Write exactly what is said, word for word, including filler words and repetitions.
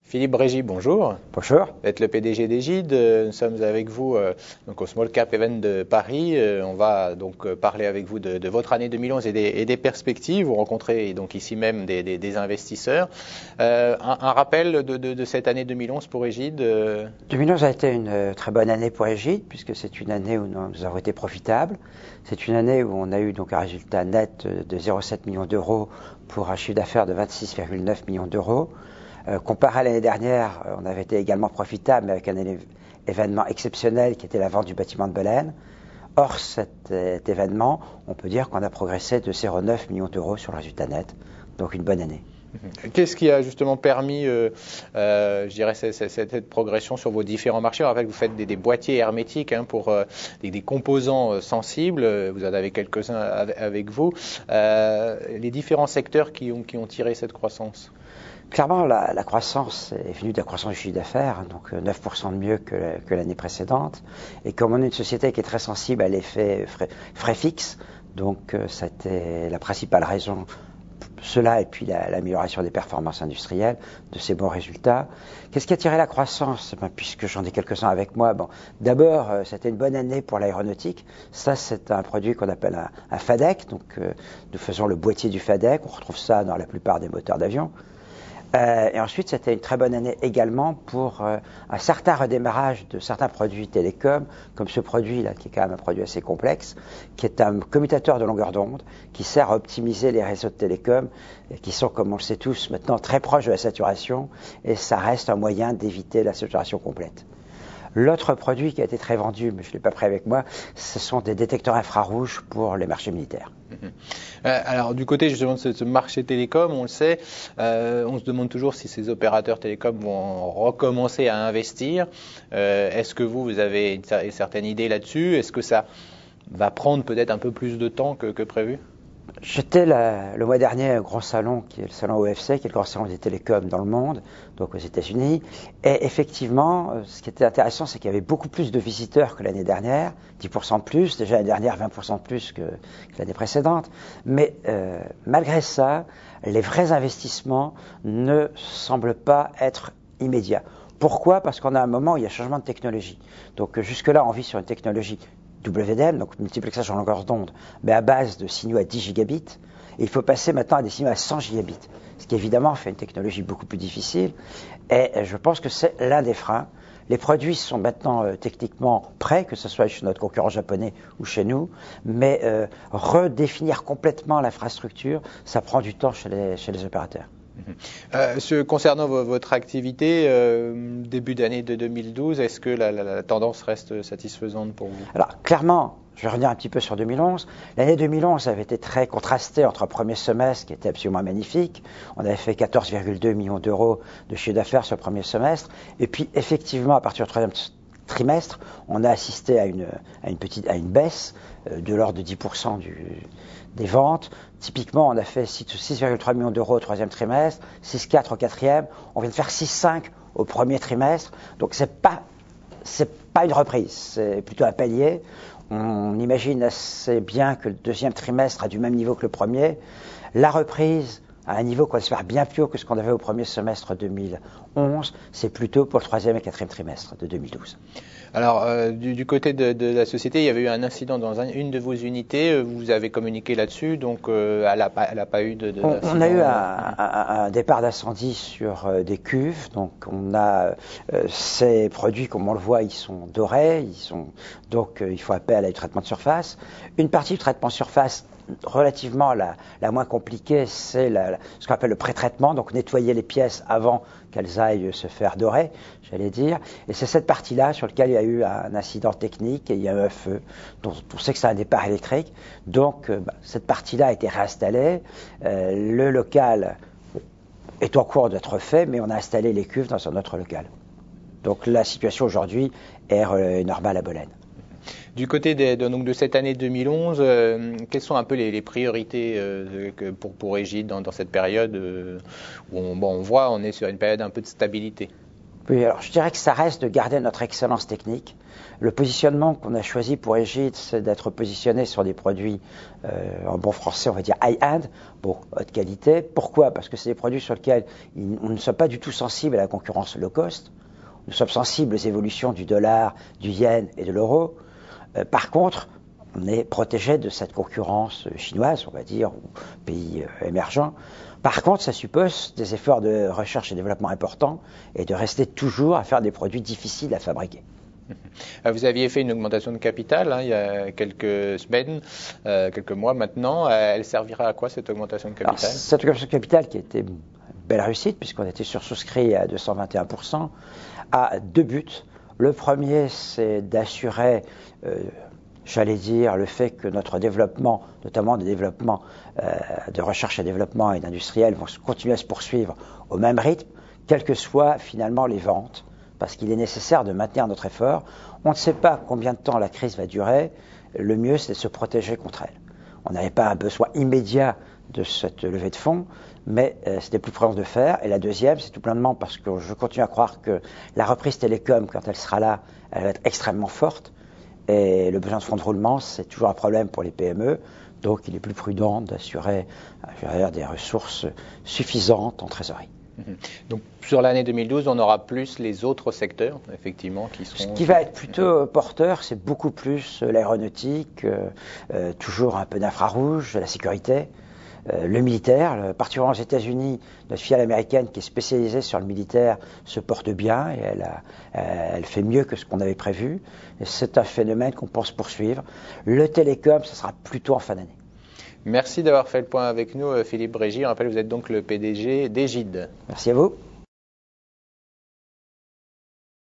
Philippe Brégy, bonjour. Bonjour. Vous êtes le P D G d'Egide. Nous sommes avec vous euh, donc au Small Cap Event de Paris. Euh, on va donc euh, parler avec vous de, de votre année deux mille onze et des, et des perspectives. Vous rencontrez donc ici même des, des, des investisseurs. Euh, un, un rappel de, de, de cette année deux mille onze pour Egide. Euh... deux mille onze a été une très bonne année pour Egide puisque c'est une année où nous avons été profitables. C'est une année où on a eu donc un résultat net de zéro virgule sept millions d'euros pour un chiffre d'affaires de vingt-six virgule neuf millions d'euros. Euh, comparé à l'année dernière, on avait été également profitable, mais avec un événement exceptionnel qui était la vente du bâtiment de Belen. Hors cet, cet événement, on peut dire qu'on a progressé de zéro virgule neuf millions d'euros sur le résultat net. Donc une bonne année. Qu'est-ce qui a justement permis, euh, euh, je dirais, cette, cette, cette progression sur vos différents marchés? On rappelle que vous faites des, des boîtiers hermétiques hein, pour euh, des, des composants euh, sensibles. Vous en avez quelques-uns avec, avec vous. Euh, les différents secteurs qui ont, qui ont tiré cette croissance? Clairement, la, la croissance est venue de la croissance du chiffre d'affaires, donc neuf pour cent de mieux que, que l'année précédente. Et comme on est une société qui est très sensible à l'effet frais, frais fixes, donc euh, c'était la principale raison. Cela et puis la, l'amélioration des performances industrielles, de ces bons résultats. Qu'est-ce qui a tiré la croissance? Ben, puisque j'en ai quelques-uns avec moi. Bon, d'abord, euh, c'était une bonne année pour l'aéronautique. Ça, c'est un produit qu'on appelle un, un FADEC. Donc, euh, nous faisons le boîtier du FADEC. On retrouve ça dans la plupart des moteurs d'avion. Euh, et ensuite, c'était une très bonne année également pour euh, un certain redémarrage de certains produits télécoms, comme ce produit-là, qui est quand même un produit assez complexe, qui est un commutateur de longueur d'onde, qui sert à optimiser les réseaux de télécoms, et qui sont, comme on le sait tous, maintenant très proches de la saturation, et ça reste un moyen d'éviter la saturation complète. L'autre produit qui a été très vendu, mais je ne l'ai pas pris avec moi, ce sont des détecteurs infrarouges pour les marchés militaires. Mmh. Euh, alors du côté justement de ce, ce marché télécom, on le sait, euh, on se demande toujours si ces opérateurs télécoms vont recommencer à investir. Euh, est-ce que vous, vous avez une, une certaine idée là-dessus? Est-ce que ça va prendre peut-être un peu plus de temps que, que prévu? J'étais la, le mois dernier à un grand salon qui est le salon O F C, qui est le grand salon des télécoms dans le monde, donc aux États-Unis. Et effectivement, ce qui était intéressant, c'est qu'il y avait beaucoup plus de visiteurs que l'année dernière, dix pour cent de plus, déjà l'année dernière vingt pour cent de plus que, que l'année précédente. Mais euh, malgré ça, les vrais investissements ne semblent pas être immédiats. Pourquoi? Parce qu'on a un moment où il y a changement de technologie. Donc jusque-là, on vit sur une technologie W D M, donc multiplexage en longueur d'onde, mais à base de signaux à dix gigabits. Et il faut passer maintenant à des signaux à cent gigabits, ce qui évidemment fait une technologie beaucoup plus difficile. Et je pense que c'est l'un des freins. Les produits sont maintenant euh, techniquement prêts, que ce soit chez notre concurrent japonais ou chez nous, mais euh, redéfinir complètement l'infrastructure, ça prend du temps chez les, chez les opérateurs. Euh, ce, concernant vo- votre activité, euh, début d'année de deux mille douze, est-ce que la, la, la tendance reste satisfaisante pour vous? Alors, clairement, je vais revenir un petit peu sur deux mille onze. L'année deux mille onze avait été très contrastée entre un premier semestre qui était absolument magnifique. On avait fait quatorze virgule deux millions d'euros de chiffre d'affaires sur le premier semestre. Et puis, effectivement, à partir du troisième trimestre, on a assisté à une, à une, petite, à une baisse euh, de l'ordre de dix pour cent du, des ventes. Typiquement, on a fait six virgule trois millions d'euros au troisième trimestre, six virgule quatre au quatrième. On vient de faire six virgule cinq au premier trimestre. Donc, c'est pas, c'est pas une reprise, c'est plutôt un palier. On imagine assez bien que le deuxième trimestre a du même niveau que le premier. La reprise à un niveau qu'on espère bien plus haut que ce qu'on avait au premier semestre deux mille onze, c'est plutôt pour le troisième et quatrième trimestre de deux mille douze. Alors, euh, du, du côté de, de la société, il y avait eu un incident dans un, une de vos unités. Vous avez communiqué là-dessus, donc euh, elle n'a pas, elle a pas eu de, de on, on a eu un, un, un départ d'incendie sur euh, des cuves. Donc, on a euh, ces produits, comme on le voit, ils sont dorés. Ils sont, donc, euh, il faut appel à du traitement de surface. Une partie du traitement de surface relativement la, la moins compliquée, c'est la, la, ce qu'on appelle le pré-traitement, donc nettoyer les pièces avant qu'elles aillent se faire dorer, j'allais dire. Et c'est cette partie-là sur laquelle il y a eu un incident technique et il y a eu un feu. Donc on sait que c'est un départ électrique. Donc euh, bah, cette partie-là a été réinstallée. Euh, le local est en cours d'être fait, mais on a installé les cuves dans un autre local. Donc la situation aujourd'hui est euh, normale à Belen. Du côté de, de, donc de cette année deux mille onze, euh, quelles sont un peu les, les priorités euh, que, pour, pour Egide dans, dans cette période euh, où on, bon, on voit on est sur une période un peu de stabilité? Oui, alors je dirais que ça reste de garder notre excellence technique. Le positionnement qu'on a choisi pour Egide, c'est d'être positionné sur des produits, euh, en bon français, on va dire high-end, bon, haute qualité. Pourquoi? Parce que c'est des produits sur lesquels on ne sommes pas du tout sensibles à la concurrence low cost. Nous sommes sensibles aux évolutions du dollar, du yen et de l'euro. Euh, par contre, on est protégé de cette concurrence chinoise, on va dire, ou pays euh, émergents. Par contre, ça suppose des efforts de recherche et développement importants et de rester toujours à faire des produits difficiles à fabriquer. Vous aviez fait une augmentation de capital hein, il y a quelques semaines, euh, quelques mois maintenant. Elle servira à quoi cette augmentation de capital? Alors, cette augmentation de capital qui a été une belle réussite puisqu'on était sursouscrit à deux cent vingt et un pour cent a deux buts. Le premier, c'est d'assurer, euh, j'allais dire, le fait que notre développement, notamment des développements euh, de recherche et développement et d'industriels, vont continuer à se poursuivre au même rythme, quelles que soient finalement les ventes. Parce qu'il est nécessaire de maintenir notre effort. On ne sait pas combien de temps la crise va durer. Le mieux, c'est de se protéger contre elle. On n'avait pas un besoin immédiat de cette levée de fonds, mais euh, c'était plus prudent de faire. Et la deuxième, c'est tout simplement parce que je continue à croire que la reprise télécom, quand elle sera là, elle va être extrêmement forte. Et le besoin de fonds de roulement, c'est toujours un problème pour les P M E. Donc, il est plus prudent d'assurer euh, des ressources suffisantes en trésorerie. Donc sur l'année deux mille douze, on aura plus les autres secteurs, effectivement, qui seront... Ce qui va être plutôt porteur, c'est beaucoup plus l'aéronautique, euh, euh, toujours un peu d'infrarouge, la sécurité, euh, le militaire. Particulièrement aux États-Unis, notre filiale américaine qui est spécialisée sur le militaire se porte bien et elle, a, elle fait mieux que ce qu'on avait prévu. Et c'est un phénomène qu'on pense poursuivre. Le télécom, ce sera plutôt en fin d'année. Merci d'avoir fait le point avec nous, Philippe Brégy. Je rappelle, vous êtes donc le P D G d'Egide. Merci à vous.